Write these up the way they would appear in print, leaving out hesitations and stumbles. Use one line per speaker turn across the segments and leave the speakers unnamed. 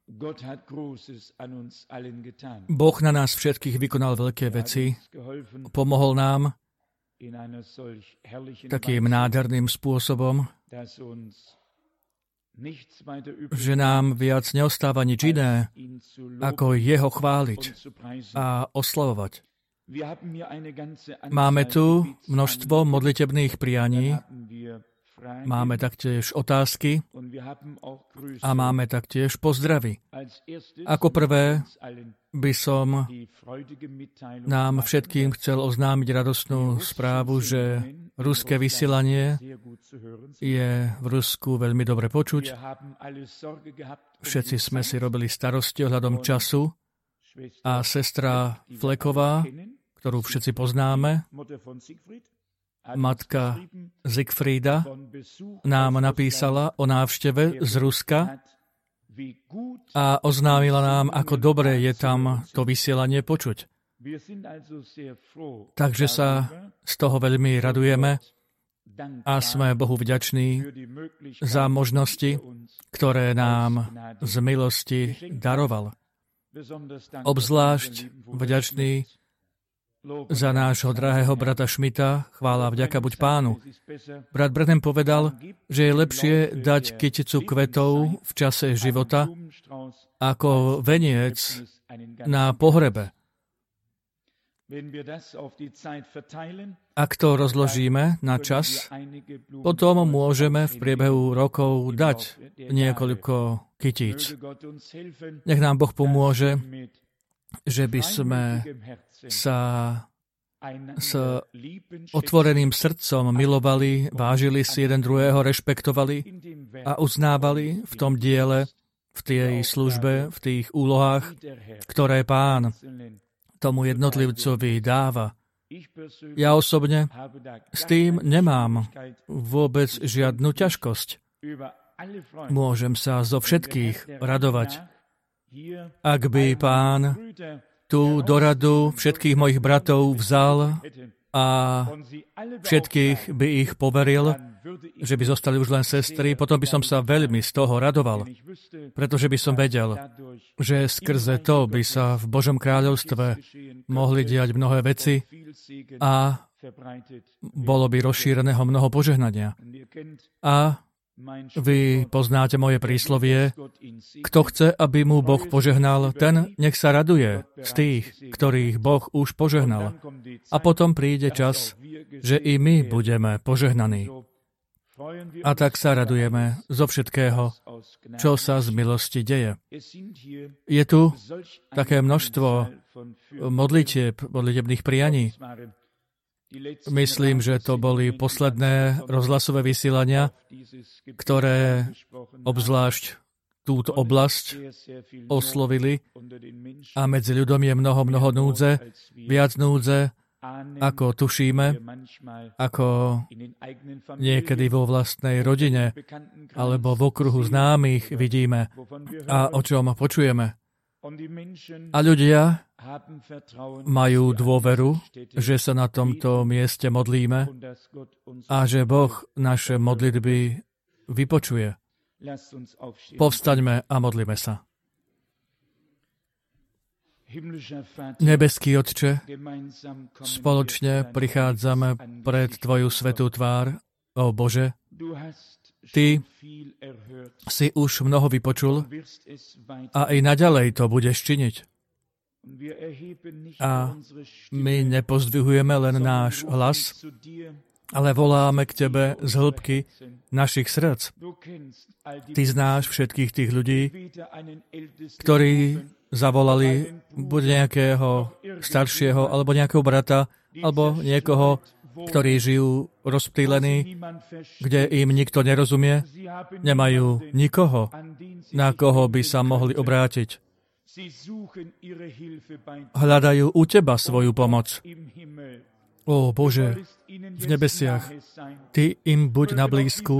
Boh na nás všetkých vykonal veľké veci, pomohol nám takým nádherným spôsobom, že nám viac neostáva nič iné, ako jeho chváliť a oslavovať. Máme tu množstvo modlitebných prianí, máme taktiež otázky a máme taktiež pozdravy. Ako prvé by som nám všetkým chcel oznámiť radostnú správu, že ruské vysielanie je v Rusku veľmi dobre počuť. Všetci sme si robili starosti ohľadom času a sestra Fleková, ktorú všetci poznáme, matka Siegfrieda, nám napísala o návšteve z Ruska a oznámila nám, ako dobre je tam to vysielanie počuť. Takže sa z toho veľmi radujeme a sme Bohu vďační za možnosti, ktoré nám z milosti daroval. Obzvlášť vďačný za nášho drahého brata Schmidta, chvála vďaka buď Pánu. Brat Branham povedal, že je lepšie dať kyticu kvetov v čase života ako veniec na pohrebe. Ak to rozložíme na čas, potom môžeme v priebehu rokov dať niekoľko kytíc. Nech nám Boh pomôže, že by sme sa s otvoreným srdcom milovali, vážili si jeden druhého, rešpektovali a uznávali v tom diele, v tej službe, v tých úlohách, ktoré Pán tomu jednotlivcovi dáva. Ja osobne s tým nemám vôbec žiadnu ťažkosť. Môžem sa zo všetkých radovať. Ak by Pán tú doradu všetkých mojich bratov vzal a všetkých by ich poveril, že by zostali už len sestry, potom by som sa veľmi z toho radoval, pretože by som vedel, že skrze to by sa v Božom kráľovstve mohli diať mnohé veci a bolo by rozšíreného mnoho požehnania. A vy poznáte moje príslovie, kto chce, aby mu Boh požehnal, ten nech sa raduje z tých, ktorých Boh už požehnal. A potom príde čas, že i my budeme požehnaní. A tak sa radujeme zo všetkého, čo sa z milosti deje. Je tu také množstvo modlitebných prianí. Myslím, že to boli posledné rozhlasové vysielania, ktoré obzvlášť túto oblasť oslovili a medzi ľuďom je mnoho núdze, viac núdze, ako tušíme, ako niekedy vo vlastnej rodine alebo v okruhu známych vidíme a o čom počujeme. A ľudia majú dôveru, že sa na tomto mieste modlíme a že Boh naše modlitby vypočuje. Povstaňme a modlíme sa. Nebeský Otče, spoločne prichádzame pred Tvoju svätú tvár, ó Bože. Ty si už mnoho vypočul a aj naďalej to budeš činiť. A my nepozdvihujeme len náš hlas, ale voláme k Tebe z hĺbky našich srdc. Ty znáš všetkých tých ľudí, ktorí zavolali buď nejakého staršieho, alebo nejakého brata, alebo niekoho, ktorí žijú rozptýlení, kde im nikto nerozumie, nemajú nikoho, na koho by sa mohli obrátiť. Hľadajú u Teba svoju pomoc. Ó Bože, v nebesiach, Ty im buď na blízku,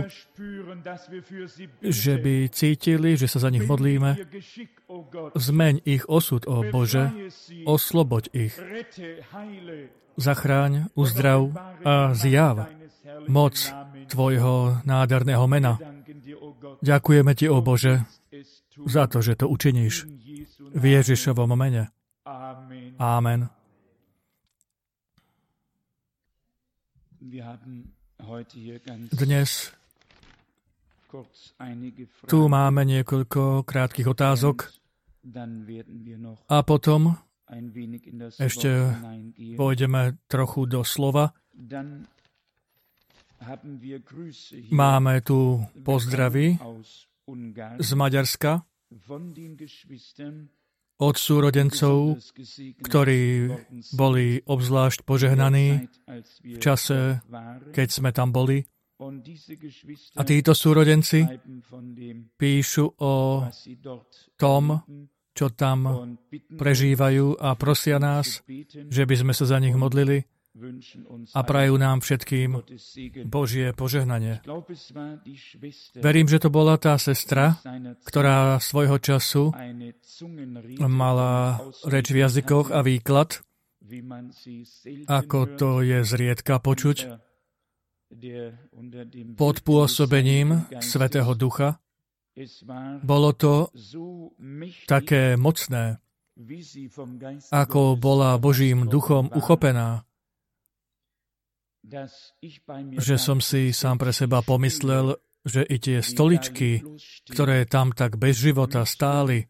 že by cítili, že sa za nich modlíme. Zmeň ich osud, ó Bože, osloboď ich. Zachráň, uzdrav a zjav moc Tvojho nádherného mena. Ďakujeme Ti, ó Bože, za to, že to učiníš v Ježišovom mene. Amen. Dnes tu máme niekoľko krátkych otázok a potom ešte pôjdeme trochu do slova. Máme tu pozdravy z Maďarska od súrodencov, ktorí boli obzvlášť požehnaní v čase, keď sme tam boli. A títo súrodenci píšu o tom, čo tam prežívajú a prosia nás, že by sme sa za nich modlili a prajú nám všetkým Božie požehnanie. Verím, že to bola tá sestra, ktorá svojho času mala reč v jazykoch a výklad, ako to je zriedka počuť, pod pôsobením Svätého Ducha. Bolo to také mocné, ako bola Božím duchom uchopená, že som si sám pre seba pomyslel, že i tie stoličky, ktoré tam tak bez života stáli,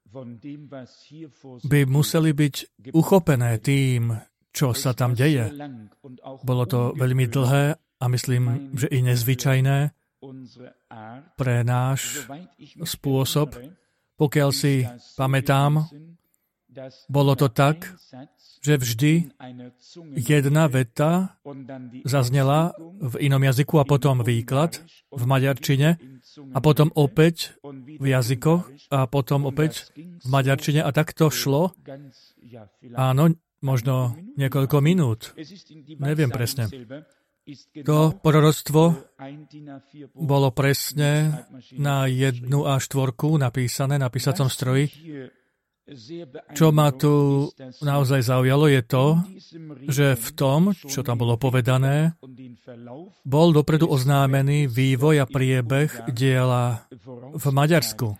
by museli byť uchopené tým, čo sa tam deje. Bolo to veľmi dlhé a myslím, že i nezvyčajné pre náš spôsob. Pokiaľ si pamätám, bolo to tak, že vždy jedna veta zaznela v inom jazyku a potom výklad v maďarčine a potom opäť v jazykoch a potom opäť v maďarčine a tak to šlo. Áno, možno niekoľko minút. Neviem presne. To proroctvo bolo presne na 1 A4 napísané na písacom stroji. Čo ma tu naozaj zaujalo je to, že v tom, čo tam bolo povedané, bol dopredu oznámený vývoj a priebeh diela v Maďarsku.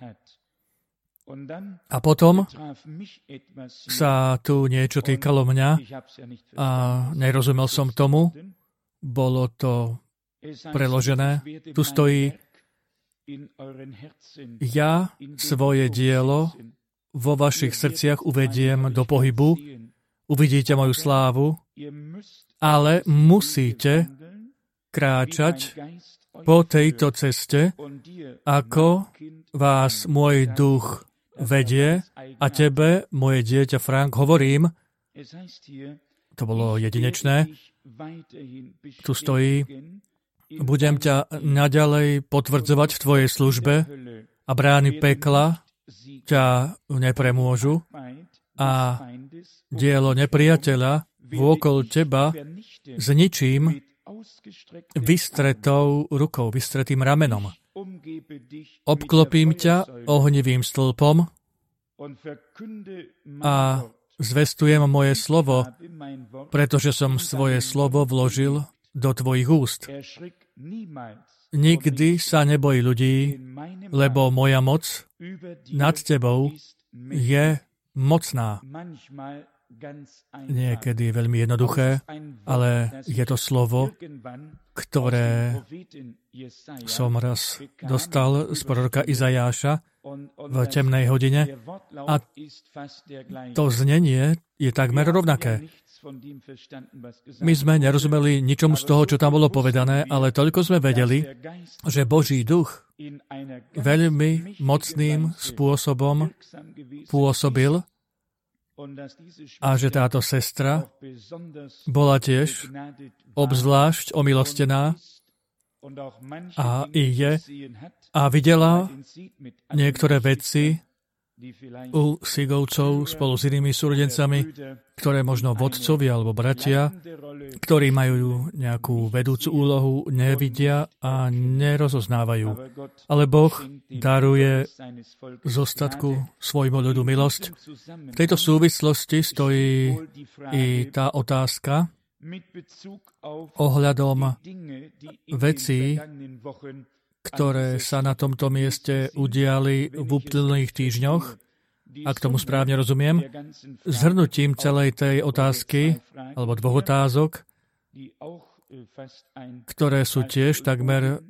A potom sa tu niečo týkalo mňa a nerozumel som tomu. Bolo to preložené. Tu stojí: ja svoje dielo vo vašich srdciach uvediem do pohybu, uvidíte moju slávu, ale musíte kráčať po tejto ceste, ako vás môj duch vedie a tebe, moje dieťa Frank, hovorím. To bolo jedinečné. Tu stojí: budem ťa naďalej potvrdzovať v tvojej službe a brány pekla ťa nepremôžu a dielo nepriateľa vôkol teba zničím vystretou rukou, vystretým ramenom. Obklopím ťa ohnivým stĺpom a zvestujem moje slovo, pretože som svoje slovo vložil do tvojich úst. Nikdy sa neboj ľudí, lebo moja moc nad tebou je mocná. Niekedy veľmi jednoduché, ale je to slovo, ktoré som raz dostal z proroka Izajáša v temnej hodine a to znenie je takmer rovnaké. My sme nerozumeli ničomu z toho, čo tam bolo povedané, ale toľko sme vedeli, že Boží duch veľmi mocným spôsobom pôsobil a že táto sestra bola tiež obzvlášť omilostená a videla niektoré veci u Sigovcov spolu s inými súrodencami, ktoré možno vodcovia alebo bratia, ktorí majú nejakú vedúcu úlohu, nevidia a nerozoznávajú. Ale Boh daruje z ostatku svojmu ľudu milosť. V tejto súvislosti stojí i tá otázka ohľadom vecí, ktoré sa na tomto mieste udiali v uplynulých týždňoch, ak tomu správne rozumiem, zhrnutím celej tej otázky, alebo dvoch otázok, ktoré sú tiež takmer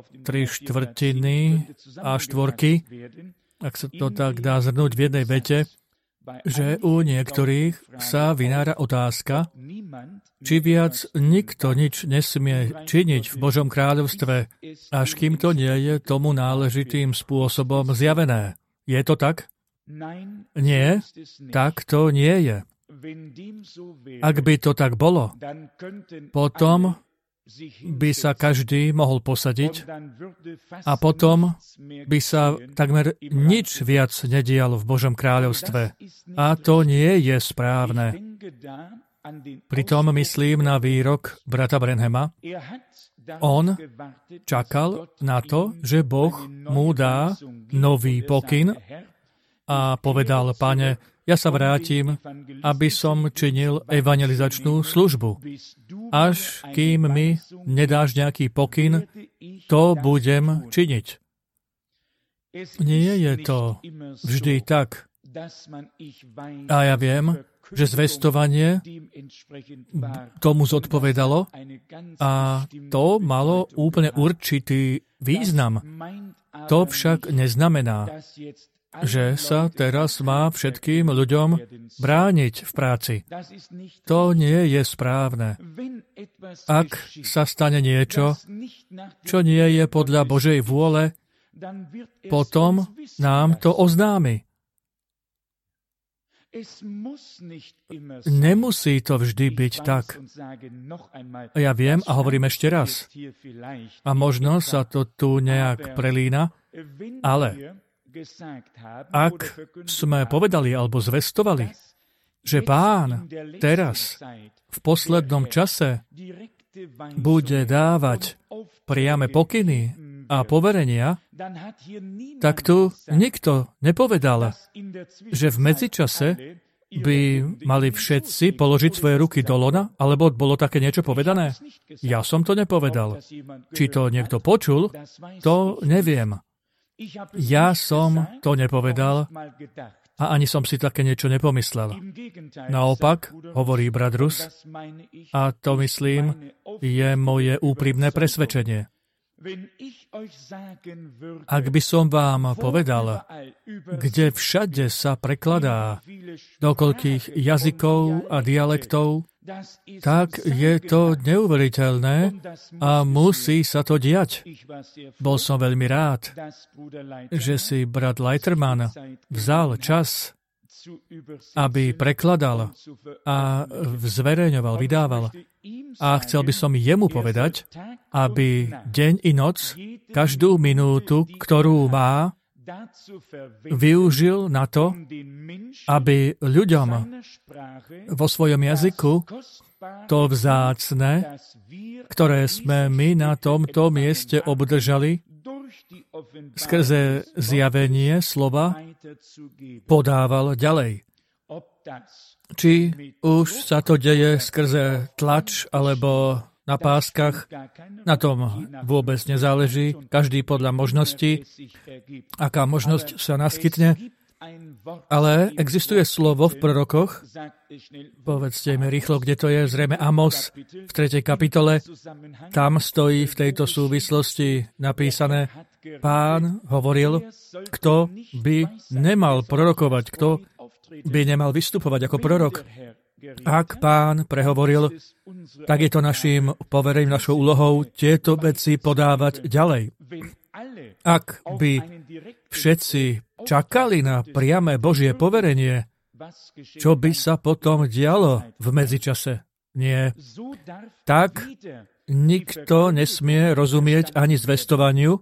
3/4 a štvorky, ak sa to tak dá zhrnúť v jednej vete, že u niektorých sa vynára otázka, či viac nikto nič nesmie činiť v Božom kráľovstve, až kým to nie je tomu náležitým spôsobom zjavené. Je to tak? Nie, tak to nie je. Ak by to tak bolo, potom by sa každý mohol posadiť a potom by sa takmer nič viac nedialo v Božom kráľovstve. A to nie je správne. Pritom myslím na výrok brata Branhama. On čakal na to, že Boh mu dá nový pokyn a povedal: Pane, ja sa vrátim, aby som činil evangelizačnú službu. Až kým mi nedáš nejaký pokyn, to budem činiť. Nie je to vždy tak. A ja viem, že zvestovanie tomu zodpovedalo a to malo úplne určitý význam. To však neznamená, že sa teraz má všetkým ľuďom brániť v práci. To nie je správne. Ak sa stane niečo, čo nie je podľa Božej vôle, potom nám to oznámi. Nemusí to vždy byť tak. Ja viem a hovorím ešte raz. A možno sa to tu nejak prelína, ale ak sme povedali alebo zvestovali, že Pán teraz v poslednom čase bude dávať priame pokyny a poverenia, tak tu nikto nepovedal, že v medzičase by mali všetci položiť svoje ruky do lona, alebo bolo také niečo povedané? Ja som to nepovedal. Či to niekto počul, to neviem. Ja som to nepovedal a ani som si také niečo nepomyslel. Naopak, hovorí brat Rus, a to myslím, je moje úprimné presvedčenie. Ak by som vám povedal, kde všade sa prekladá, do koľkých jazykov a dialektov, tak je to neuveriteľné a musí sa to diať. Bol som veľmi rád, že si brat Leiterman vzal čas, aby prekladal a zverejňoval, vydával. A chcel by som jemu povedať, aby deň i noc, každú minútu, ktorú má, využil na to, aby ľuďom vo svojom jazyku to vzácne, ktoré sme my na tomto mieste obdržali, skrze zjavenie slova, podával ďalej. Či už sa to deje skrze tlač alebo na páskach, na tom vôbec nezáleží. Každý podľa možností, aká možnosť sa naskytne. Ale existuje slovo v prorokoch, povedzte mi rýchlo, kde to je, zrejme Amos v 3. kapitole, tam stojí v tejto súvislosti napísané: Pán hovoril, kto by nemal prorokovať, kto by nemal vystupovať ako prorok. Ak Pán prehovoril, tak je to našim poverením, našou úlohou tieto veci podávať ďalej. Ak by všetci čakali na priame Božie poverenie, čo by sa potom dialo v medzičase? Nie. Tak nikto nesmie rozumieť ani zvestovaniu,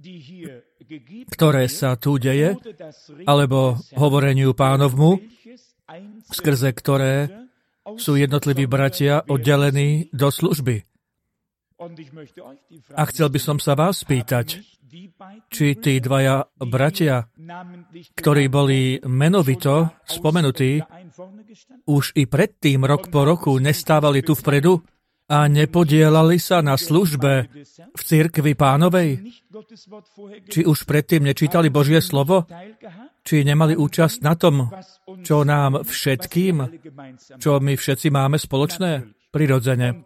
ktoré sa tu deje, alebo hovoreniu Pánovmu, skrze ktoré sú jednotliví bratia oddelení do služby. A chcel by som sa vás spýtať, či tí dvaja bratia, ktorí boli menovito spomenutí, už i predtým rok po roku nestávali tu vpredu a nepodielali sa na službe v cirkvi Pánovej? Či už predtým nečítali Božie slovo? Či nemali účasť na tom, čo nám všetkým, čo my všetci máme spoločné? Prirodzene.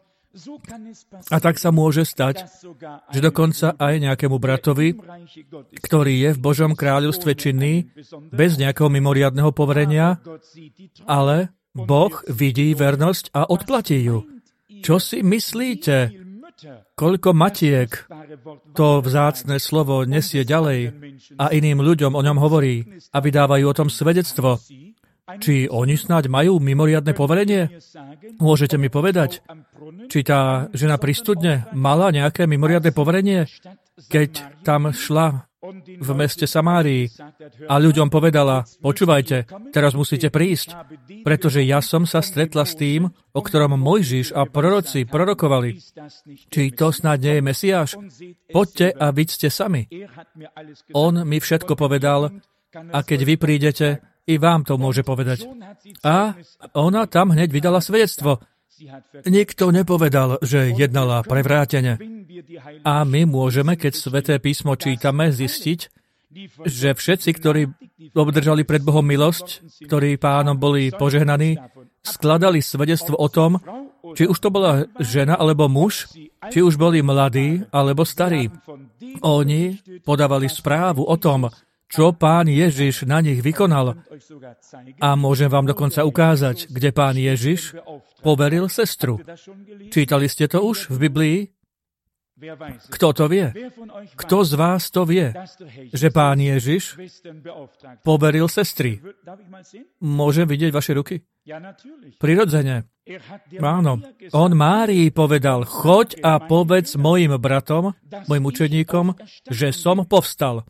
A tak sa môže stať, že dokonca aj nejakému bratovi, ktorý je v Božom kráľovstve činný, bez nejakého mimoriadneho poverenia, ale Boh vidí vernosť a odplatí ju. Čo si myslíte? Koľko matiek to vzácne slovo nesie ďalej a iným ľuďom o ňom hovorí a vydávajú o tom svedectvo? Či oni snáď majú mimoriadne poverenie? Môžete mi povedať, či tá žena pri studne mala nejaké mimoriadne poverenie, keď tam šla v meste Samárii a ľuďom povedala, počúvajte, teraz musíte prísť, pretože ja som sa stretla s tým, o ktorom Mojžiš a proroci prorokovali. Či to snáď nie je Mesiáš? Poďte a vidíte sami. On mi všetko povedal a keď vy prídete, i vám to môže povedať. A ona tam hneď vydala svedectvo. Nikto nepovedal, že jednala prevrátene. A my môžeme, keď Sväté písmo čítame, zistiť, že všetci, ktorí obdržali pred Bohom milosť, ktorí Pánom boli požehnaní, skladali svedectvo o tom, či už to bola žena alebo muž, či už boli mladí alebo starí. Oni podávali správu o tom, čo Pán Ježiš na nich vykonal. A môžem vám dokonca ukázať, kde Pán Ježiš poveril sestru. Čítali ste to už v Biblii? Kto to vie? Kto z vás to vie, že Pán Ježiš poveril sestry? Môžem vidieť vaše ruky? Prirodzene. Áno. On Márii povedal, choď a povedz mojim bratom, mojim učeníkom, že som povstal.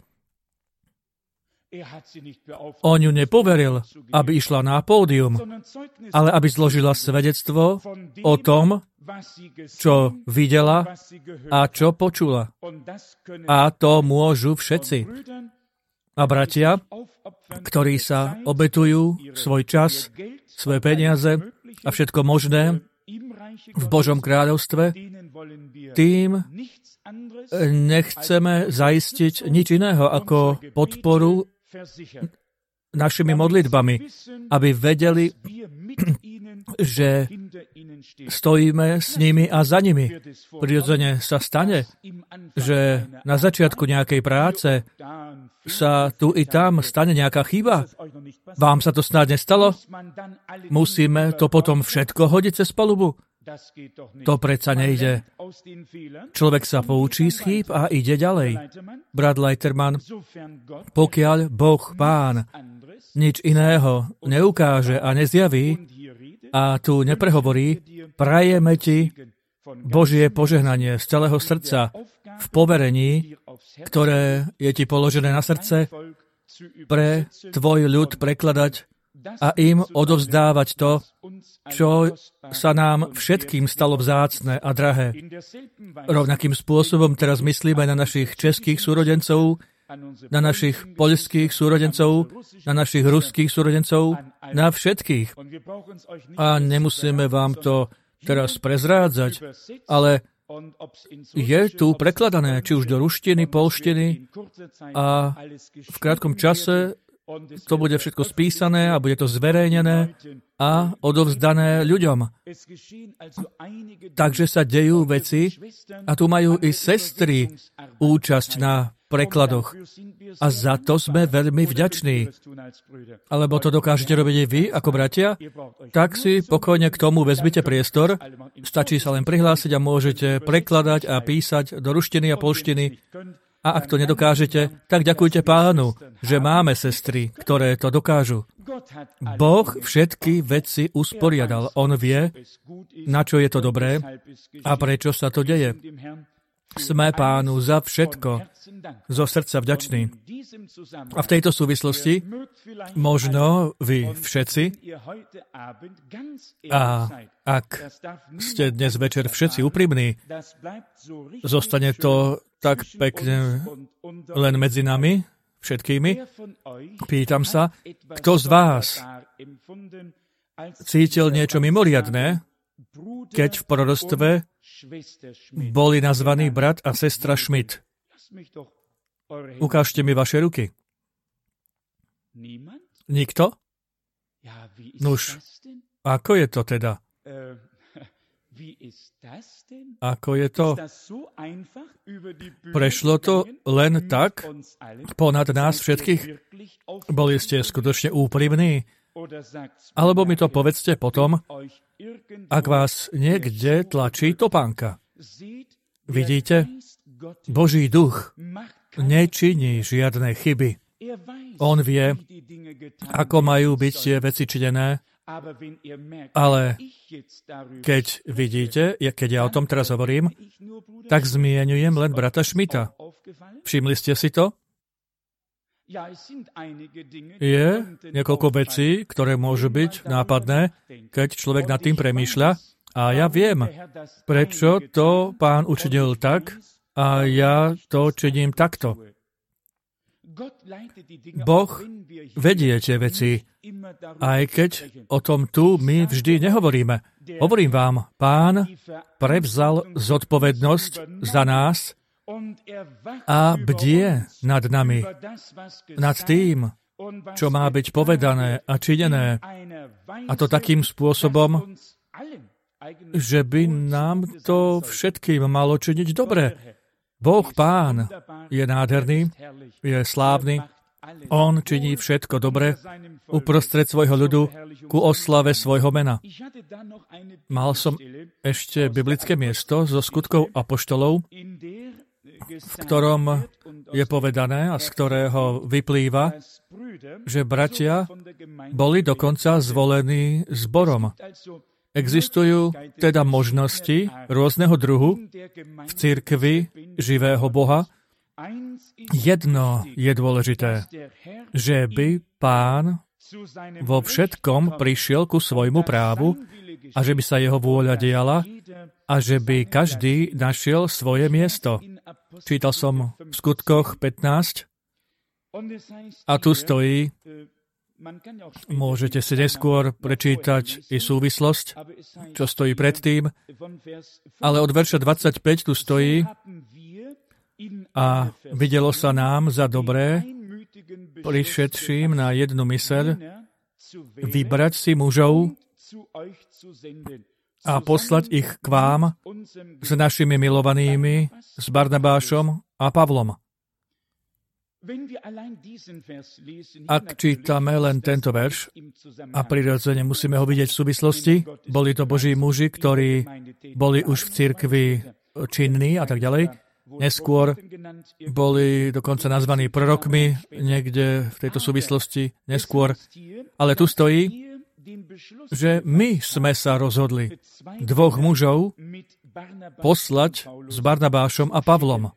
On ju nepoveril, aby išla na pódium, ale aby zložila svedectvo o tom, čo videla a čo počula. A to môžu všetci. A bratia, ktorí sa obetujú svoj čas, svoje peniaze a všetko možné v Božom kráľovstve, tým nechceme zaistiť nič iného ako podporu našimi modlitbami, aby vedeli, že stojíme s nimi a za nimi. Prirodzene sa stane, že na začiatku nejakej práce sa tu i tam stane nejaká chyba. Vám sa to snáď nestalo? Musíme to potom všetko hodiť cez palubu? To predsa nejde. Človek sa poučí z chýb a ide ďalej. Brat Leiterman, pokiaľ Boh Pán nič iného neukáže a nezjaví a tu neprehovorí, prajeme ti Božie požehnanie z celého srdca v poverení, ktoré je ti položené na srdce, pre tvoj ľud prekladať a im odovzdávať to, čo sa nám všetkým stalo vzácne a drahé. Rovnakým spôsobom teraz myslíme na našich českých súrodencov, na našich poľských súrodencov, na našich ruských súrodencov, na všetkých. A nemusíme vám to teraz prezrádzať, ale je tu prekladané, či už do ruštiny, polštiny a v krátkom čase to bude všetko spísané a bude to zverejnené a odovzdané ľuďom. Takže sa dejú veci a tu majú i sestry účasť na prekladoch. A za to sme veľmi vďační. Alebo to dokážete robiť aj vy, ako bratia? Tak si pokojne k tomu vezmite priestor. Stačí sa len prihlásiť a môžete prekladať a písať do ruštiny a polštiny. A ak to nedokážete, tak ďakujte Pánu, že máme sestry, ktoré to dokážu. Boh všetky veci usporiadal. On vie, na čo je to dobré a prečo sa to deje. Sme Pánu za všetko zo srdca vďační. A v tejto súvislosti možno vy všetci, a ak ste dnes večer všetci úprimní, zostane to tak pekne len medzi nami, všetkými. Pýtam sa, kto z vás cítil niečo mimoriadne, keď v proroctve boli nazvaní brat a sestra Schmidt. Ukážte mi vaše ruky. Nikto? Nuž, ako je to teda? Ako je to? Prešlo to len tak ponad nás všetkých? Boli ste skutočne úprimní? Alebo mi to povedzte potom, ak vás niekde tlačí topánka. Vidíte? Boží duch nečiní žiadne chyby. On vie, ako majú byť tie veci činené, ale keď vidíte, keď ja o tom teraz hovorím, tak zmieňujem len brata Schmidta. Všimli ste si to? Je niekoľko vecí, ktoré môžu byť nápadné, keď človek nad tým premýšľa. A ja viem, prečo to Pán učinil tak a ja to činím takto. Boh vedie tie veci, aj keď o tom tu my vždy nehovoríme. Hovorím vám, Pán prevzal zodpovednosť za nás a bdie nad nami, nad tým, čo má byť povedané a činené. A to takým spôsobom, že by nám to všetkým malo činiť dobre. Boh Pán je nádherný, je slávny, on činí všetko dobre uprostred svojho ľudu ku oslave svojho mena. Mal som ešte biblické miesto zo Skutkov apoštolov, v ktorom je povedané a z ktorého vyplýva, že bratia boli dokonca zvolení zborom. Existujú teda možnosti rôzneho druhu v cirkvi živého Boha. Jedno je dôležité, že by Pán vo všetkom prišiel ku svojmu právu a že by sa jeho vôľa diala a že by každý našiel svoje miesto. Čítal som v Skutkoch 15 a tu stojí, môžete si neskôr prečítať i súvislosť, čo stojí predtým, ale od verša 25 tu stojí a videlo sa nám za dobré, prišedším na jednu myseľ, vybrať si mužov a poslať ich k vám s našimi milovanými, s Barnabášom a Pavlom. Ak čítame len tento verš, a prirodzene musíme ho vidieť v súvislosti, boli to Boží muži, ktorí boli už v cirkvi činní a tak ďalej. Neskôr boli dokonca nazvaní prorokmi niekde v tejto súvislosti neskôr. Ale tu stojí, že my sme sa rozhodli dvoch mužov poslať s Barnabášom a Pavlom.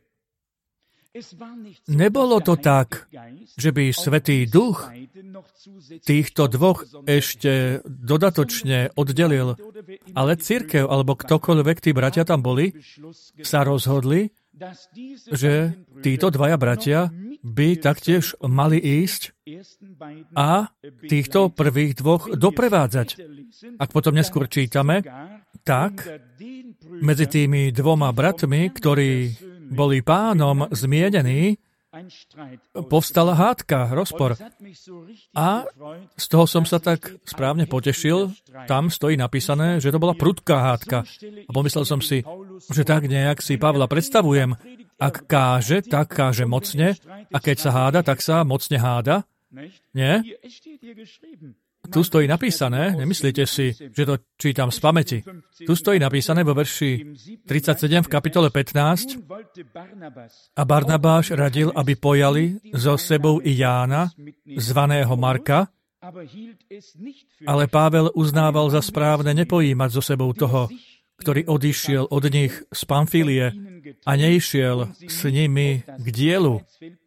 Nebolo to tak, že by Svätý Duch týchto dvoch ešte dodatočne oddelil, ale cirkev, alebo ktokoľvek tí bratia tam boli, sa rozhodli, že títo dvaja bratia by taktiež mali ísť a týchto prvých dvoch doprevádzať. Ak potom neskôr čítame, tak medzi tými dvoma bratmi, ktorí boli Pánom zmienení, povstala hádka, rozpor. A z toho som sa tak správne potešil. Tam stojí napísané, že to bola prudká hádka. A pomyslel som si, že tak nejak si Pavla predstavujem. Ak káže, tak káže mocne. A keď sa háda, tak sa mocne háda. Nie? Tu stojí napísané, nemyslíte si, že to čítam z pamäti. Tu stojí napísané vo verši 37 v kapitole 15. A Barnabáš radil, aby pojali so sebou i Jána, zvaného Marka, ale Pável uznával za správne nepojímať so sebou toho, ktorý odišiel od nich z Pamfílie a neišiel s nimi k dielu.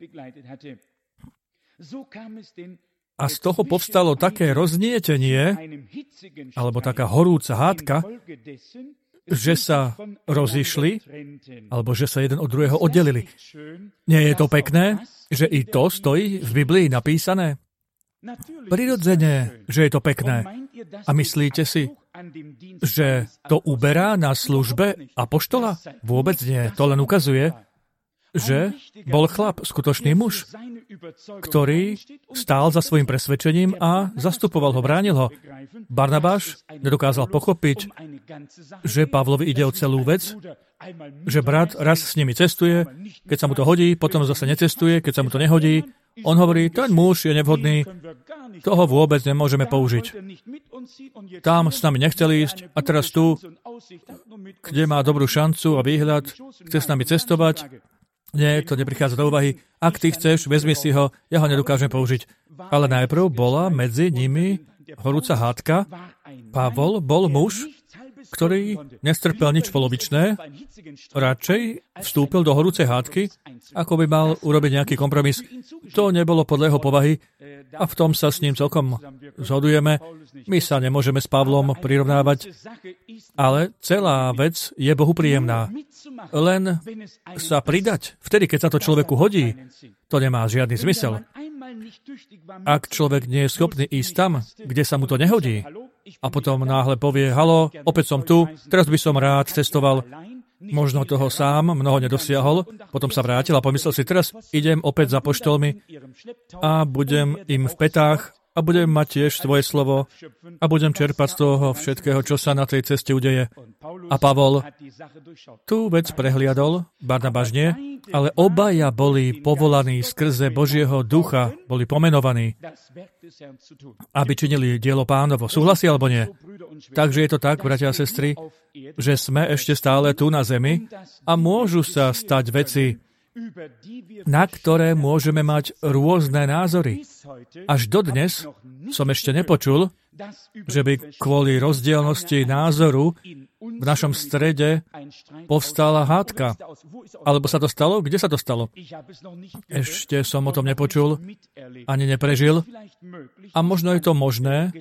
A z toho povstalo také roznietenie, alebo taká horúca hádka, že sa rozišli, alebo že sa jeden od druhého oddelili. Nie je to pekné, že i to stojí v Biblii napísané? Prirodzene, že je to pekné. A myslíte si, že to uberá na službe apoštola? Vôbec nie. To len ukazuje, že bol chlap, skutočný muž, ktorý stál za svojim presvedčením a zastupoval ho, bránil ho. Barnabáš nedokázal pochopiť, že Pavlovi ide o celú vec, že brat raz s nimi cestuje, keď sa mu to hodí, potom zase necestuje, keď sa mu to nehodí. On hovorí, ten muž je nevhodný, toho vôbec nemôžeme použiť. Tam s nami nechcel ísť a teraz tu, kde má dobrú šancu a výhľad, chce s nami cestovať. Nie, to neprichádza do úvahy. Ak ty chceš, vezmi si ho, ja ho nedokážem použiť. Ale najprv bola medzi nimi horúca hádka. Pavol bol muž, ktorý nestrpel nič polovičné, radšej vstúpil do horúcej hádky, ako by mal urobiť nejaký kompromis. To nebolo podľa jeho povahy a v tom sa s ním celkom zhodujeme. My sa nemôžeme s Pavlom prirovnávať, ale celá vec je Bohu príjemná. Len sa pridať, vtedy, keď sa to človeku hodí, to nemá žiadny zmysel. Ak človek nie je schopný ísť tam, kde sa mu to nehodí, a potom náhle povie, halo, opäť som tu, teraz by som rád cestoval, možno toho sám mnoho nedosiahol, potom sa vrátil a pomyslel si, teraz idem opäť za apoštolmi a budem im v petách a budem mať tiež svoje slovo a budem čerpať z toho všetkého, čo sa na tej ceste udeje. A Pavol tú vec prehliadol, Barnabáš nie, ale obaja boli povolaní skrze Božieho ducha, boli pomenovaní, aby činili dielo Pánovo. Súhlasí alebo nie? Takže je to tak, bratia a sestry, že sme ešte stále tu na zemi a môžu sa stať veci, na ktoré môžeme mať rôzne názory. Až dodnes som ešte nepočul, že by kvôli rozdielnosti názoru v našom strede povstala hádka. Alebo sa to stalo? Kde sa to stalo? Ešte som o tom nepočul, ani neprežil. A možno je to možné,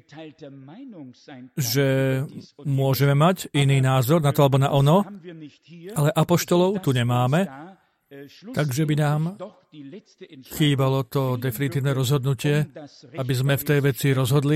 že môžeme mať iný názor na to alebo na ono, ale apoštolov tu nemáme, takže by nám chýbalo to definitívne rozhodnutie, aby sme v tej veci rozhodli.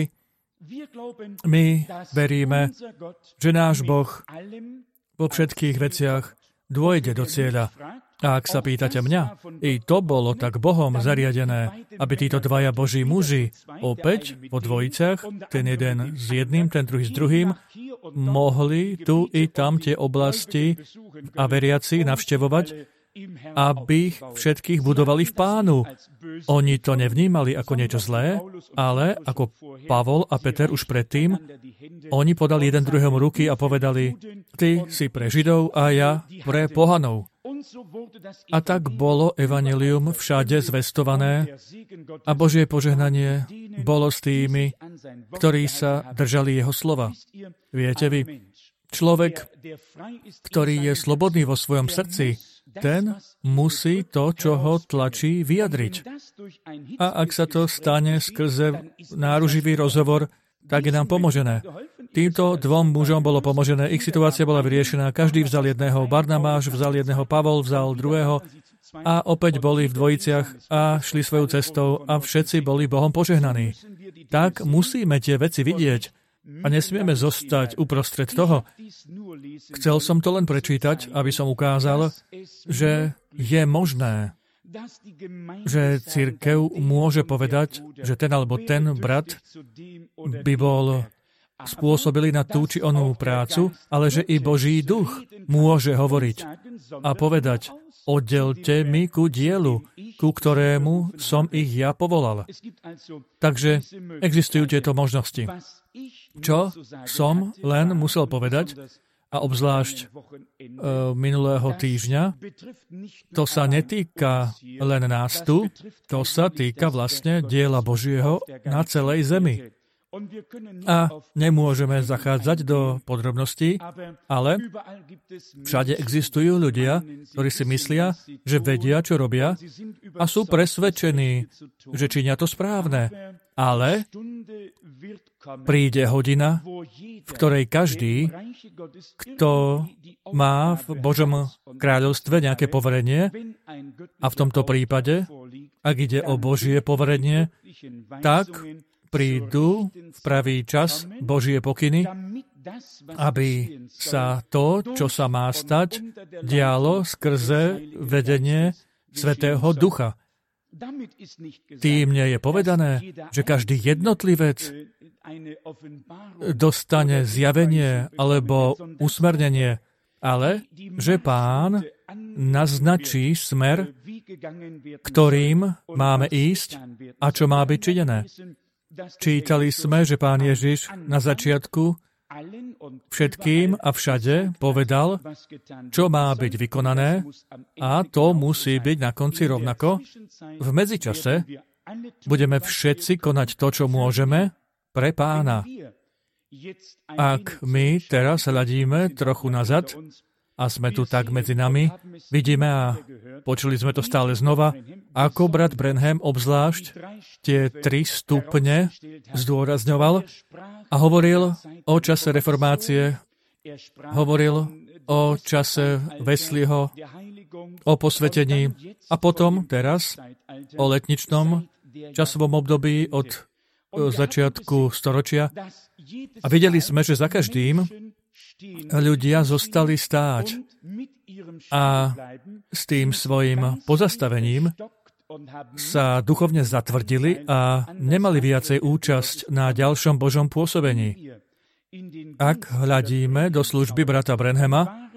My veríme, že náš Boh vo všetkých veciach dôjde do cieľa. A ak sa pýtate mňa, i to bolo tak Bohom zariadené, aby títo dvaja Boží muži opäť vo dvojiciach, ten jeden s jedným, ten druhý s druhým, mohli tu i tam tie oblasti a veriaci navštevovať, aby ich všetkých budovali v Pánu. Oni to nevnímali ako niečo zlé, ale ako Pavol a Peter už predtým, oni podali jeden druhému ruky a povedali, ty si pre Židov a ja pre pohanov. A tak bolo evanjelium všade zvestované a Božie požehnanie bolo s tými, ktorí sa držali jeho slova. Viete vy, človek, ktorý je slobodný vo svojom srdci, ten musí to, čo ho tlačí, vyjadriť. A ak sa to stane skrze náruživý rozhovor, tak je nám pomožené. Týmto dvom mužom bolo pomožené, ich situácia bola vyriešená, každý vzal jedného, Barnabáš vzal jedného, Pavol vzal druhého a opäť boli v dvojiciach a šli svojou cestou a všetci boli Bohom požehnaní. Tak musíme tie veci vidieť a nesmieme zostať uprostred toho. Chcel som to len prečítať, aby som ukázal, že je možné, že cirkev môže povedať, že ten alebo ten brat by bol spôsobili na tú či onú prácu, ale že i Boží duch môže hovoriť a povedať, oddelte mi ku dielu, ku ktorému som ich ja povolal. Takže existujú tieto možnosti. Čo som len musel povedať, a obzvlášť minulého týždňa, to sa netýka len nás tu, to sa týka vlastne diela Božieho na celej zemi. A nemôžeme zachádzať do podrobností, ale všade existujú ľudia, ktorí si myslia, že vedia, čo robia a sú presvedčení, že činia to správne. Ale príde hodina, v ktorej každý, kto má v Božom kráľovstve nejaké poverenie, a v tomto prípade, ak ide o Božie poverenie, tak prídu v pravý čas Božie pokyny, aby sa to, čo sa má stať, dialo skrze vedenie Svätého Ducha. Tým nie je povedané, že každý jednotlivec dostane zjavenie alebo usmernenie, ale že Pán naznačí smer, ktorým máme ísť a čo má byť činené. Čítali sme, že Pán Ježiš na začiatku všetkým a všade povedal, čo má byť vykonané, a to musí byť na konci rovnako. V medzičase budeme všetci konať to, čo môžeme pre Pána. Ak my teraz hľadíme trochu nazad a sme tu tak medzi nami, vidíme a počuli sme to stále znova, ako brat Branham obzvlášť tie 3 stupne zdôrazňoval a hovoril o čase reformácie, hovoril o čase Wesleyho, o posvetení a potom teraz o letničnom časovom období od začiatku storočia. A videli sme, že za každým ľudia zostali stáť a s tým svojim pozastavením sa duchovne zatvrdili a nemali viacej účasť na ďalšom Božom pôsobení. Ak hľadíme do služby brata Branhama,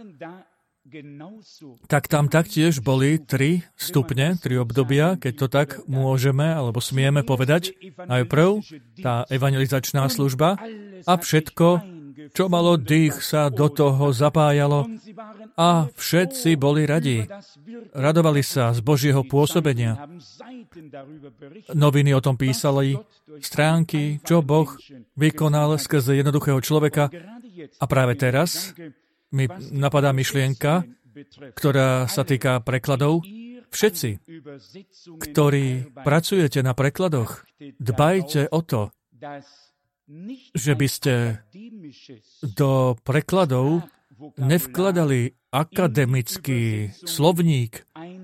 tak tam taktiež boli 3 stupne, 3 obdobia, keď to tak môžeme alebo smieme povedať. Najprv tá evangelizačná služba a všetko, čo malo dých, sa do toho zapájalo a všetci boli radi. Radovali sa z Božieho pôsobenia. Noviny o tom písali, stránky, čo Boh vykonal skrze jednoduchého človeka. A práve teraz mi napadá myšlienka, ktorá sa týka prekladov. Všetci, ktorí pracujete na prekladoch, dbajte o to, že by ste do prekladov nevkladali akademický slovník,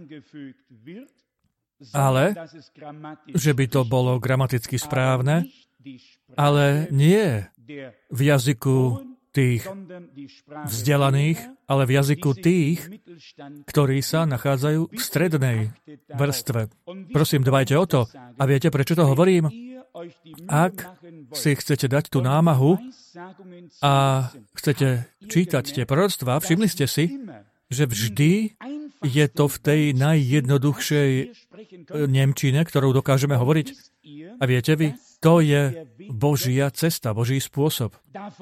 ale že by to bolo gramaticky správne, ale nie v jazyku tých vzdelaných, ale v jazyku tých, ktorí sa nachádzajú v strednej vrstve. Prosím, dbajte o to. A viete, prečo to hovorím? Ak si chcete dať tú námahu a chcete čítať tie proroctvá, všimli ste si, že vždy je to v tej najjednoduchšej nemčine, ktorou dokážeme hovoriť. A viete vy, to je Božia cesta, Boží spôsob.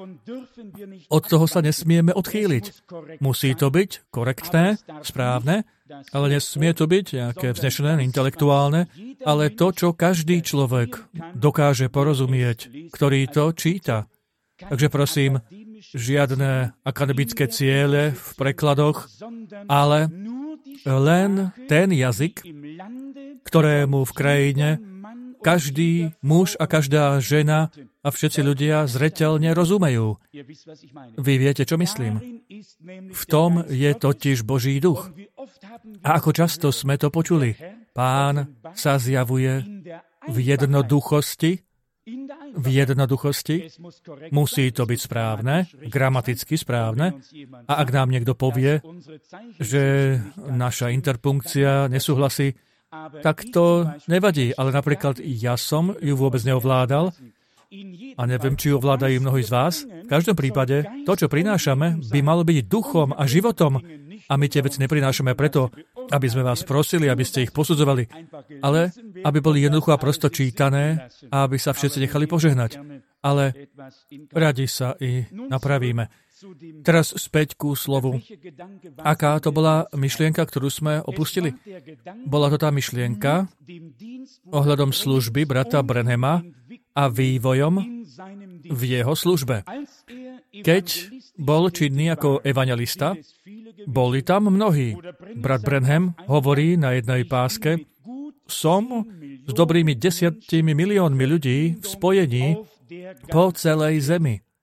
Od toho sa nesmieme odchýliť. Musí to byť korektné, správne, ale nesmie to byť nejaké vznešené, intelektuálne, ale to, čo každý človek dokáže porozumieť, ktorý to číta. Takže prosím, žiadne akademické ciele v prekladoch, ale len ten jazyk, ktorému v krajine každý muž a každá žena a všetci ľudia zreteľne rozumejú. Vy viete, čo myslím? V tom je totiž Boží duch. A ako často sme to počuli? Pán sa zjavuje v jednoduchosti. V jednoduchosti. Musí to byť správne, gramaticky správne. A ak nám niekto povie, že naša interpunkcia nesúhlasí, tak to nevadí. Ale napríklad ja som ju vôbec neovládal a neviem, či ju ovládajú mnohí z vás. V každom prípade, to, čo prinášame, by malo byť duchom a životom. A my tie veci neprinášame preto, aby sme vás prosili, aby ste ich posudzovali, ale aby boli jednoducho a prosto čítané a aby sa všetci nechali požehnať. Ale radi sa i napravíme. Teraz späť ku slovu. Aká to bola myšlienka, ktorú sme opustili? Bola to tá myšlienka ohľadom služby brata Branhama a vývojom v jeho službe. Keď bol činný ako evangelista, boli tam mnohí. Brat Branham hovorí na jednej páske, som s dobrými 10 miliónmi ľudí v spojení po celej zemi.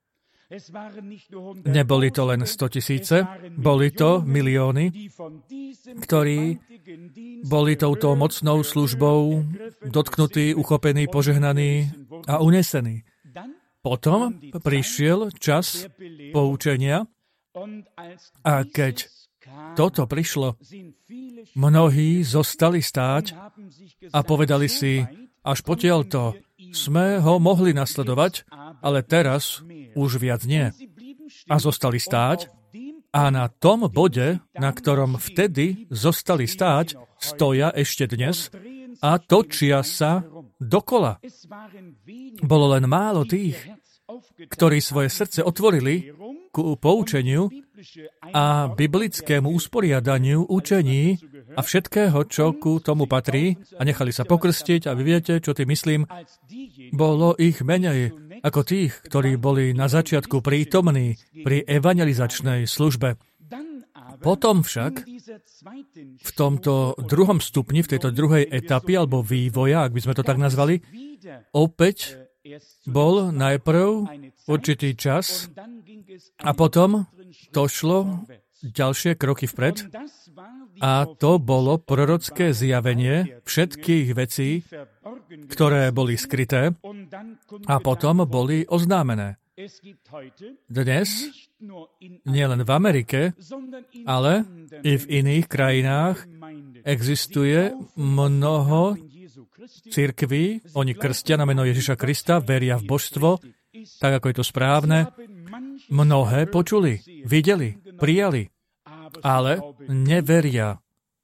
Neboli to len 100 000, boli to milióny, ktorí boli touto mocnou službou dotknutí, uchopení, požehnaní a unesení. Potom prišiel čas poučenia a keď toto prišlo, mnohí zostali stáť a povedali si, až potiaľto sme ho mohli nasledovať, ale teraz už viac nie. A zostali stáť a na tom bode, na ktorom vtedy zostali stáť, stoja ešte dnes a točia sa dokola. Bolo len málo tých, ktorí svoje srdce otvorili ku poučeniu a biblickému usporiadaniu učení a všetkého, čo ku tomu patrí a nechali sa pokrstiť a vy viete, čo tým myslím, bolo ich menej ako tých, ktorí boli na začiatku prítomní pri evangelizačnej službe. Potom však v tomto druhom stupni, v tejto druhej etape alebo vývoja, ak by sme to tak nazvali, opäť bol najprv určitý čas a potom došlo ďalšie kroky vpred a to bolo prorocké zjavenie všetkých vecí, ktoré boli skryté a potom boli oznámené. Dnes, nielen v Amerike, ale i v iných krajinách existuje mnoho cirkví, oni krstia na meno Ježiša Krista, veria v božstvo, tak ako je to správne. Mnohé počuli, videli, prijali, ale neveria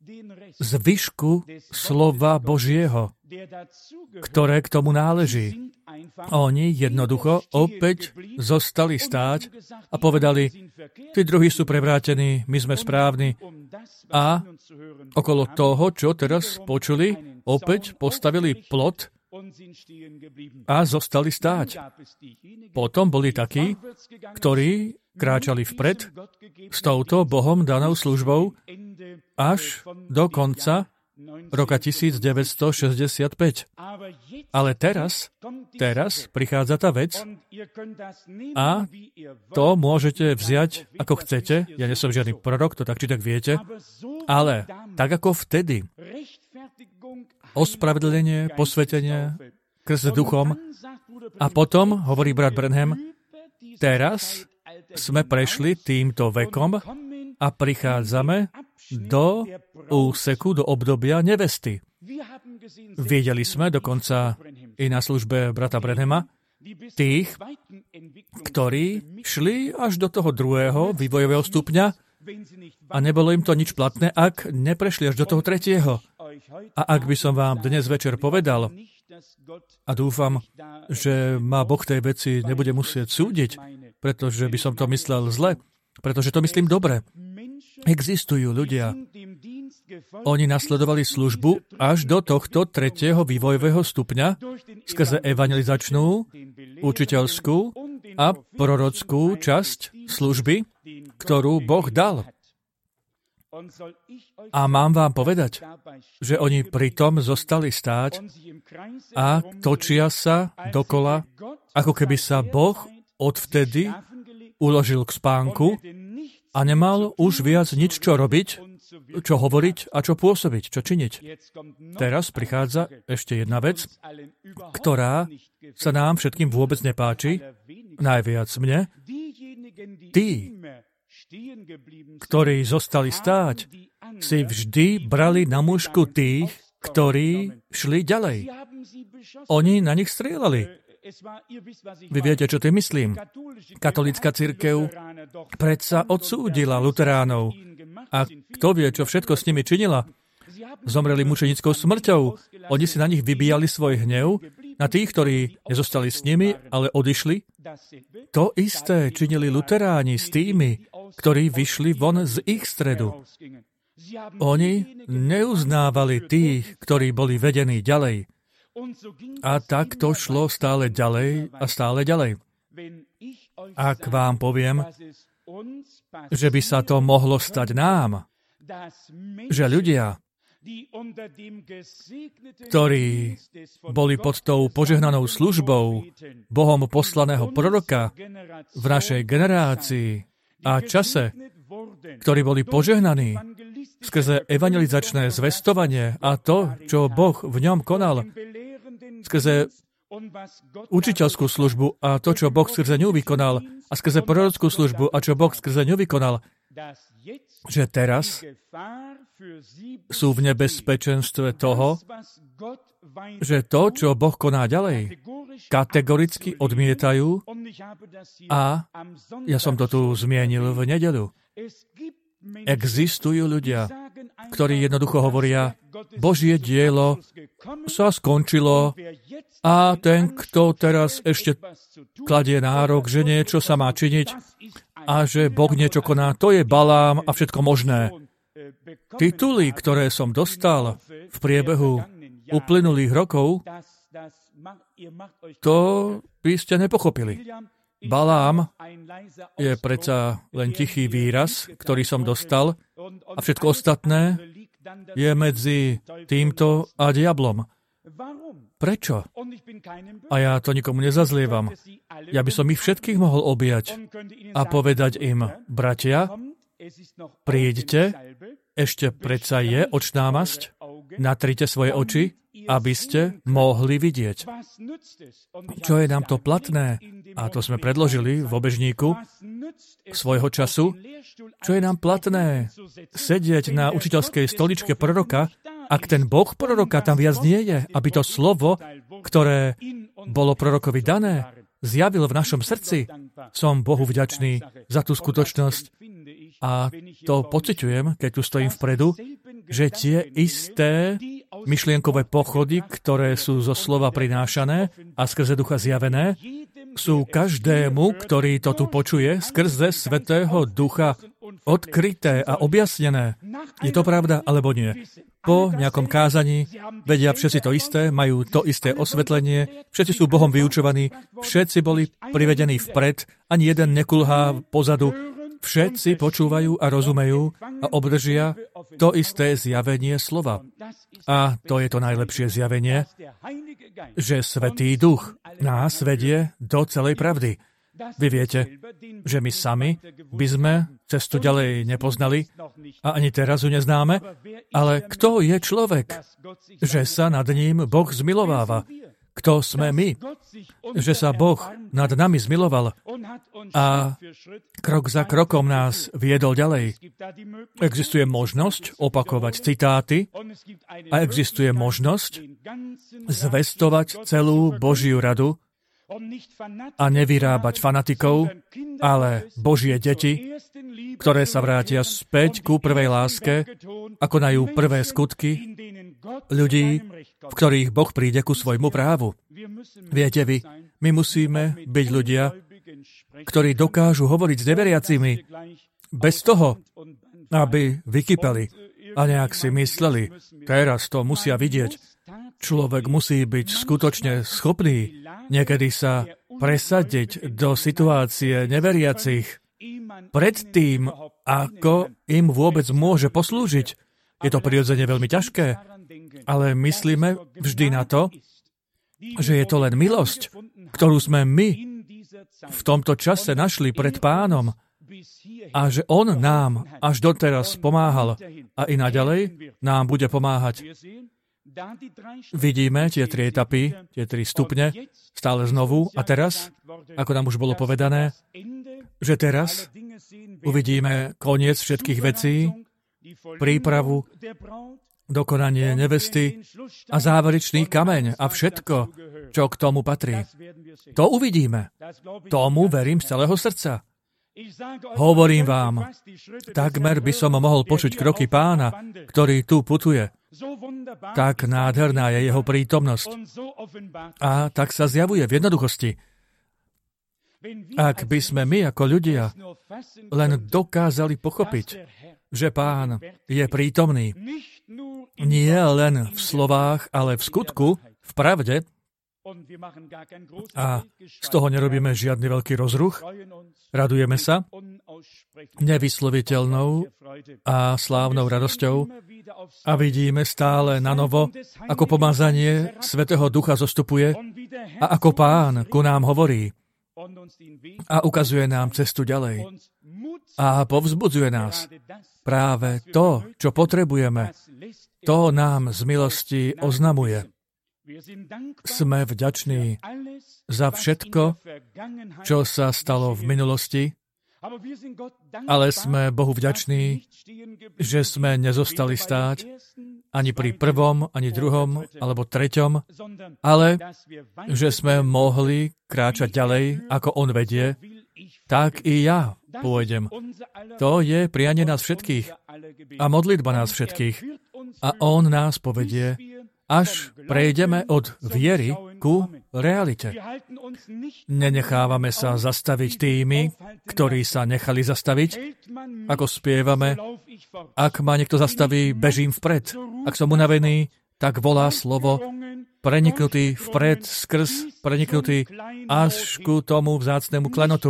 zvyšku slova Božieho, ktoré k tomu náleží. Oni jednoducho opäť zostali stáť a povedali, tí druhí sú prevrátení, my sme správni. A okolo toho, čo teraz počuli, opäť postavili plot a zostali stáť. Potom boli takí, ktorí kráčali vpred s touto Bohom danou službou až do konca roka 1965. Ale teraz prichádza tá vec a to môžete vziať ako chcete. Ja nie som žiadny prorok, to tak či tak viete, ale tak ako vtedy ospravedlenie, posvetenie, krst duchom a potom, hovorí brat Branham, teraz sme prešli týmto vekom a prichádzame do úseku, do obdobia nevesty. Videli sme dokonca i na službe brata Branhama tých, ktorí šli až do toho druhého vývojového stupňa a nebolo im to nič platné, ak neprešli až do toho tretieho. A ak by som vám dnes večer povedal, a dúfam, že ma Boh tej veci nebude musieť súdiť, pretože by som to myslel zle, pretože to myslím dobre. Existujú ľudia. Oni nasledovali službu až do tohto tretieho vývojového stupňa skrze evangelizačnú, učiteľskú a prorockú časť služby, ktorú Boh dal. A mám vám povedať, že oni pritom zostali stáť a točia sa dokola, ako keby sa Boh odvtedy uložil k spánku a nemal už viac nič čo robiť, čo hovoriť a čo pôsobiť, čo činiť. Teraz prichádza ešte jedna vec, ktorá sa nám všetkým vôbec nepáči, najviac mne. Tí, ktorí zostali stáť, si vždy brali na mušku tých, ktorí šli ďalej. Oni na nich strieľali. Vy viete, čo tým myslím. Katolícka cirkev predsa odsúdila luteránov. A kto vie, čo všetko s nimi činila? Zomreli mučenickou smrťou. Oni si na nich vybíjali svoj hnev, na tých, ktorí nezostali s nimi, ale odišli. To isté činili luteráni s tými, ktorí vyšli von z ich stredu. Oni neuznávali tých, ktorí boli vedení ďalej. A tak to šlo stále ďalej a stále ďalej. Ak vám poviem, že by sa to mohlo stať nám, že ľudia ktorí boli pod tou požehnanou službou Bohom poslaného proroka v našej generácii a čase, ktorí boli požehnaní skrze evangelizačné zvestovanie a to, čo Boh v ňom konal, skrze učiteľskú službu a to, čo Boh skrze ňu vykonal a skrze prorockú službu a čo Boh skrze ňu vykonal, že teraz sú v nebezpečenstve toho, že to, čo Boh koná ďalej, kategoricky odmietajú a ja som to tu zmienil v nedeľu. Existujú ľudia, ktorí jednoducho hovoria, Božie dielo sa skončilo a ten, kto teraz ešte kladie nárok, že niečo sa má činiť a že Boh niečo koná, to je Balám a všetko možné. Tituly, ktoré som dostal v priebehu uplynulých rokov, to by ste nepochopili. Balám je predsa len tichý výraz, ktorý som dostal a všetko ostatné je medzi týmto a diablom. Prečo? A ja to nikomu nezazlievam. Ja by som ich všetkých mohol objať a povedať im, bratia, príďte, ešte predsa je očná masť, natrite svoje oči, aby ste mohli vidieť. Čo je nám to platné? A to sme predložili v obežníku svojho času. Čo je nám platné? Sedieť na učiteľskej stoličke proroka, ak ten Boh proroka tam viac nie je, aby to slovo, ktoré bolo prorokovi dané, zjavil v našom srdci. Som Bohu vďačný za tú skutočnosť a to pociťujem, keď tu stojím vpredu, že tie isté myšlienkové pochody, ktoré sú zo slova prinášané a skrze ducha zjavené, sú každému, ktorý to tu počuje, skrze Svätého Ducha odkryté a objasnené. Je to pravda, alebo nie? Po nejakom kázaní vedia všetci to isté, majú to isté osvetlenie, všetci sú Bohom vyučovaní, všetci boli privedení vpred, ani jeden nekulhá pozadu, všetci počúvajú a rozumejú a obdržia to isté zjavenie slova. A to je to najlepšie zjavenie, že Svätý Duch nás vedie do celej pravdy. Vy viete, že my sami by sme cestu ďalej nepoznali a ani teraz ju neznáme, ale kto je človek, že sa nad ním Boh zmilováva? Kto sme my, že sa Boh nad nami zmiloval a krok za krokom nás viedol ďalej. Existuje možnosť opakovať citáty a existuje možnosť zvestovať celú Božiu radu a nevyrábať fanatikov, ale Božie deti, ktoré sa vrátia späť ku prvej láske a konajú prvé skutky ľudí, v ktorých Boh príde ku svojmu právu. Viete vy, my musíme byť ľudia, ktorí dokážu hovoriť s neveriacimi bez toho, aby vykypeli a nejak si mysleli, teraz to musia vidieť. Človek musí byť skutočne schopný niekedy sa presadiť do situácie neveriacich predtým, ako im vôbec môže poslúžiť. Je to prirodzene veľmi ťažké, ale myslíme vždy na to, že je to len milosť, ktorú sme my v tomto čase našli pred Pánom a že On nám až doteraz pomáhal a i naďalej nám bude pomáhať. Vidíme tie tri etapy, tie tri stupne, stále znovu a teraz, ako nám už bolo povedané, že teraz uvidíme koniec všetkých vecí, prípravu, dokonanie nevesty a záverečný kameň a všetko, čo k tomu patrí. To uvidíme. Tomu verím z celého srdca. Hovorím vám, takmer by som mohol počuť kroky Pána, ktorý tu putuje. Tak nádherná je jeho prítomnosť. A tak sa zjavuje v jednoduchosti. Ak by sme my ako ľudia len dokázali pochopiť, že Pán je prítomný, nie len v slovách, ale v skutku, v pravde, a z toho nerobíme žiadny veľký rozruch, radujeme sa nevysloviteľnou a slávnou radosťou a vidíme stále na novo, ako pomazanie Svätého Ducha zostupuje a ako Pán ku nám hovorí a ukazuje nám cestu ďalej a povzbudzuje nás. Práve to, čo potrebujeme, to nám z milosti oznamuje. Sme vďační za všetko, čo sa stalo v minulosti, ale sme Bohu vďační, že sme nezostali stáť ani pri prvom, ani druhom, alebo treťom, ale že sme mohli kráčať ďalej, ako On vedie, tak i ja pôjdem. To je prianie nás všetkých a modlitba nás všetkých. A On nás povedie, až prejdeme od viery ku realite. Nenechávame sa zastaviť tými, ktorí sa nechali zastaviť, ako spievame. Ak ma niekto zastaví, bežím vpred. Ak som unavený, tak volá slovo, preniknutý vpred, preniknutý až ku tomu vzácnemu klenotu.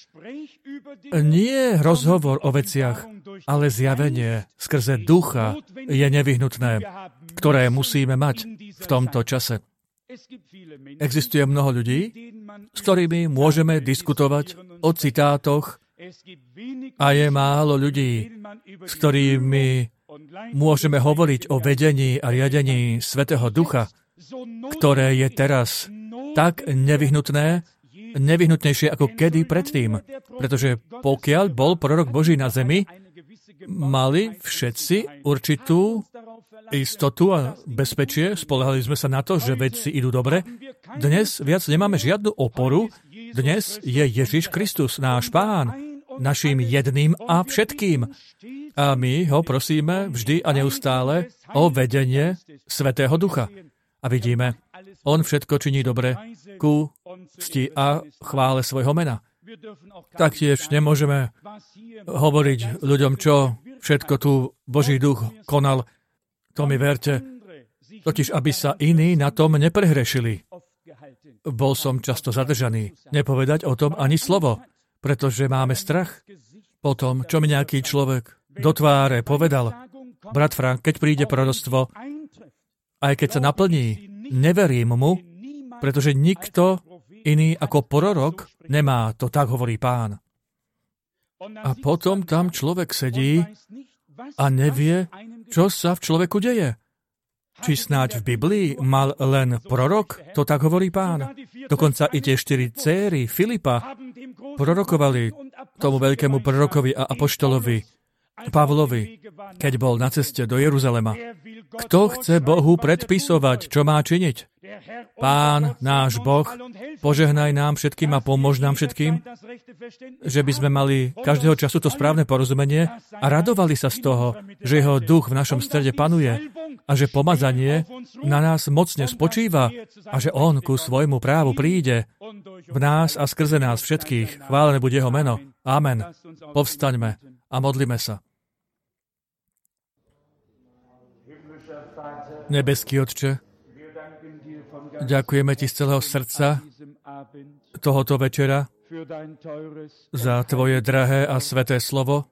Nie rozhovor o veciach, ale zjavenie skrze ducha je nevyhnutné, ktoré musíme mať v tomto čase. Existuje mnoho ľudí, s ktorými môžeme diskutovať o citátoch a je málo ľudí, s ktorými môžeme hovoriť o vedení a riadení Svätého Ducha, ktoré je teraz tak nevyhnutnejšie ako kedy predtým. Pretože pokiaľ bol prorok Boží na zemi, mali všetci určitú istotu a bezpečie, spoľahali sme sa na to, že veci idú dobre. Dnes viac nemáme žiadnu oporu. Dnes je Ježiš Kristus, náš Pán, naším jedným a všetkým. A my ho prosíme vždy a neustále o vedenie Svätého Ducha. A vidíme, on všetko činí dobre ku cti a chvále svojho mena. Taktiež nemôžeme hovoriť ľuďom, čo všetko tu Boží duch konal. To mi verte, totiž aby sa iní na tom neprehrešili. Bol som často zadržaný. Nepovedať o tom ani slovo, pretože máme strach. Potom, čo mi nejaký človek do tváre povedal, brat Frank, keď príde proroctvo, aj keď sa naplní, neverím mu, pretože nikto iný ako prorok nemá, to tak hovorí Pán. A potom tam človek sedí a nevie, čo sa v človeku deje. Či snáď v Biblii mal len prorok, to tak hovorí Pán. Dokonca i tie 4 céry Filipa prorokovali tomu veľkému prorokovi a apoštolovi Pavlovi, keď bol na ceste do Jeruzalema. Kto chce Bohu predpisovať, čo má činiť? Pán, náš Boh, požehnaj nám všetkým a pomôž nám všetkým, že by sme mali každého času to správne porozumenie a radovali sa z toho, že jeho duch v našom strede panuje a že pomazanie na nás mocne spočíva a že on ku svojmu právu príde v nás a skrze nás všetkých. Chválené buď jeho meno. Amen. Povstaňme a modlíme sa. Nebeský Otče, ďakujeme Ti z celého srdca tohoto večera za Tvoje drahé a sveté slovo.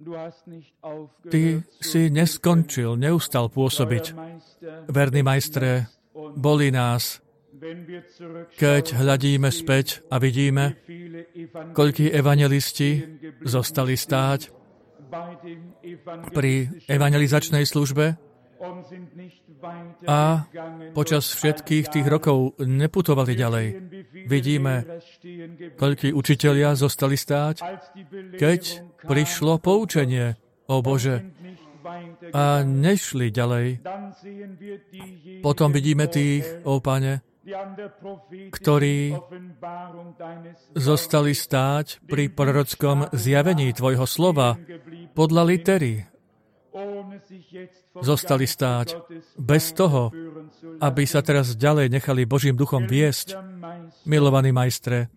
Ty si neskončil, neustal pôsobiť. Verný majstre, bolí nás, keď hľadíme späť a vidíme, koľkí evangelisti zostali stáť pri evangelizačnej službe a počas všetkých tých rokov neputovali ďalej. Vidíme, koľkí učitelia zostali stáť, keď prišlo poučenie, o Bože, a nešli ďalej. Potom vidíme tých, ó Pane, ktorí zostali stáť pri prorockom zjavení Tvojho slova podľa litery. Zostali stáť bez toho, aby sa teraz ďalej nechali Božím duchom viesť. Milovaný majstre,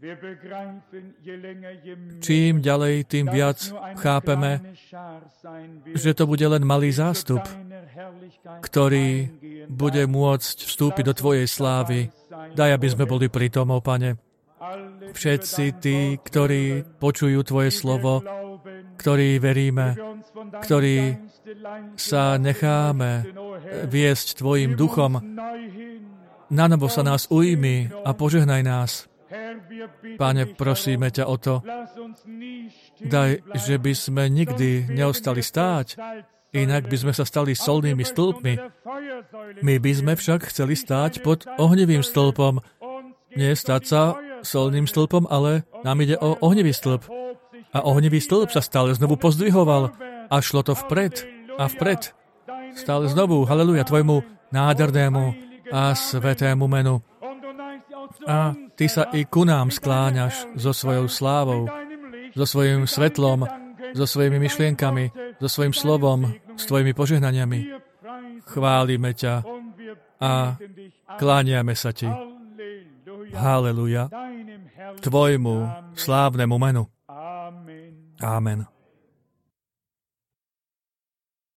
čím ďalej, tým viac chápeme, že to bude len malý zástup, ktorý bude môcť vstúpiť do Tvojej slávy. Daj, aby sme boli pri tom, ó Pane. Všetci tí, ktorí počujú Tvoje slovo, ktorí veríme, ktorí sa necháme viesť Tvojim duchom. Nanovo sa nás ujmi a požehnaj nás. Pane, prosíme ťa o to, daj, že by sme nikdy neostali stáť, inak by sme sa stali solnými stĺpmi. My by sme však chceli stáť pod ohnivým stĺpom. Nie stať sa solným stĺpom, ale nám ide o ohnivý stĺp. A ohnivý stĺp sa stále znovu pozdvihoval a šlo to vpred a vpred. Stále znovu, haleluja, Tvojmu nádhernému a svetému menu. A Ty sa i ku nám skláňaš so svojou slávou, so svojím svetlom, so svojimi myšlienkami, so svojím slovom, s Tvojimi požehnaniami. Chválime ťa a kláňame sa Ti. Haleluja, Tvojmu slávnemu menu. Amen.